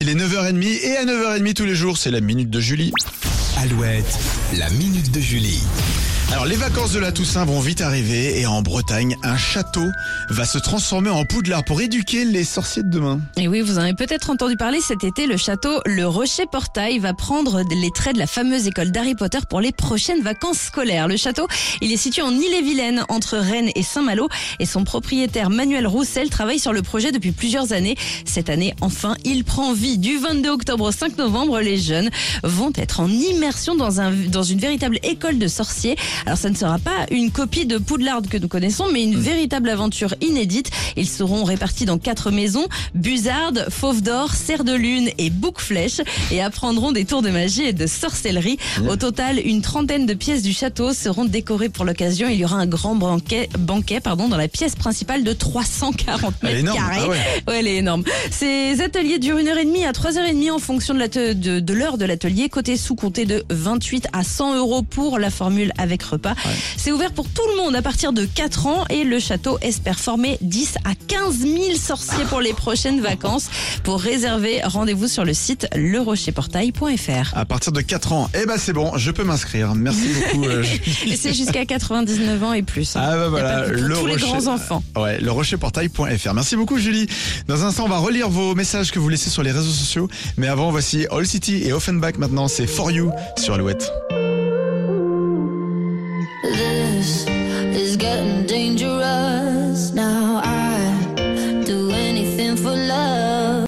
Il est 9h30 et à 9h30 tous les jours, c'est la Minute de Julie. Alouette, la Minute de Julie. Alors les vacances de la Toussaint vont vite arriver et en Bretagne, un château va se transformer en Poudlard pour éduquer les sorciers de demain. Et oui, vous en avez peut-être entendu parler cet été, le château Le Rocher-Portail va prendre les traits de la fameuse école d'Harry Potter pour les prochaines vacances scolaires. Le château, il est situé en Ille-et-Vilaine, entre Rennes et Saint-Malo, et son propriétaire Manuel Roussel travaille sur le projet depuis plusieurs années. Cette année, enfin, il prend vie. Du 22 octobre au 5 novembre, les jeunes vont être en immersion dans une véritable école de sorciers. Alors ça ne sera pas une copie de Poudlard que nous connaissons, mais une véritable aventure inédite. Ils seront répartis dans 4 maisons, Buzzarde, Fauve d'Or, Cerf de Lune et Bouc-Flèche, et apprendront des tours de magie et de sorcellerie. Au total, une trentaine de pièces du château seront décorées pour l'occasion. Il y aura un grand banquet dans la pièce principale de 340 mètres carrés. Ah ouais. Ouais, elle est énorme. Ces ateliers durent 1h30 à 3h30 en fonction de l'heure de l'atelier. Côté sous, comptez de 28 à 100 € pour la formule avec repas. Ouais. C'est ouvert pour tout le monde à partir de 4 ans et le château espère former 10 à 15 000 sorciers pour les prochaines vacances. Pour réserver, rendez-vous sur le site lerocherportail.fr. À partir de 4 ans, c'est bon, je peux m'inscrire. Merci beaucoup. Et c'est jusqu'à 99 ans et plus. Ah bah voilà, pour tous les grands enfants. Ouais, lerocherportail.fr. Merci beaucoup Julie. Dans un instant, on va relire vos messages que vous laissez sur les réseaux sociaux. Mais avant, voici All City et Offenbach maintenant, c'est For You sur Alouette.